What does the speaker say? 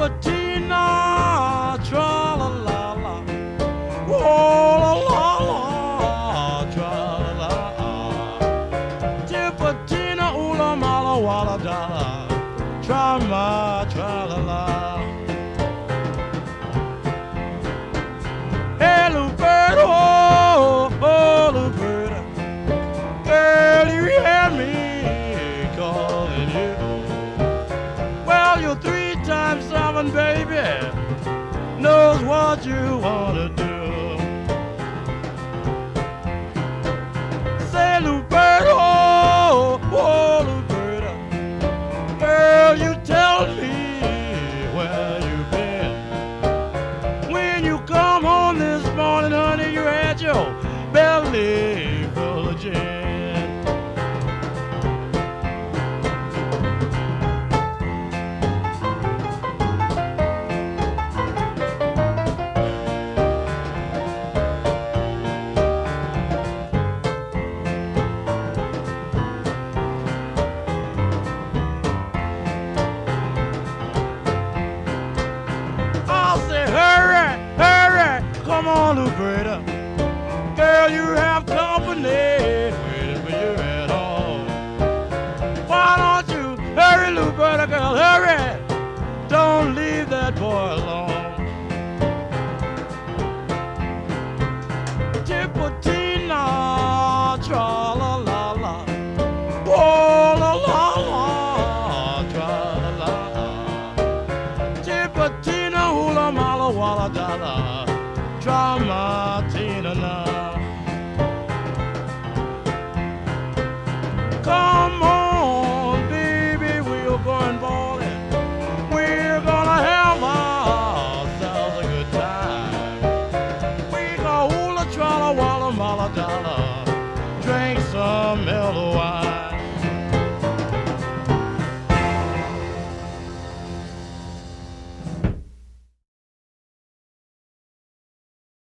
Tipatina, tra la la la, oh la la la, tra la la. Tipatina, ooh la mala walla dalla, tra ma tra la la. Hey Lupert, oh, oh Lupert, girl you hear me calling you. Well, you're 3 times 7, baby, knows what you wanna do. Say, Luberta, oh, Luberta, girl, you tell me where you've been. When you come home this morning, honey, you had your belly full of gin. Come on, Luberta, girl, you have company waiting for you at home. Why don't you hurry, Luberta, girl, hurry? Don't leave that boy alone. Tipatina, tra la la la, oh la la la, tra la la la. Tipatina, hula mala walla dalla. Martina now. Come on, baby, we're going bowling. We're gonna have ourselves a good time. We gonna hula tralla walla mala dollar, drink some mellow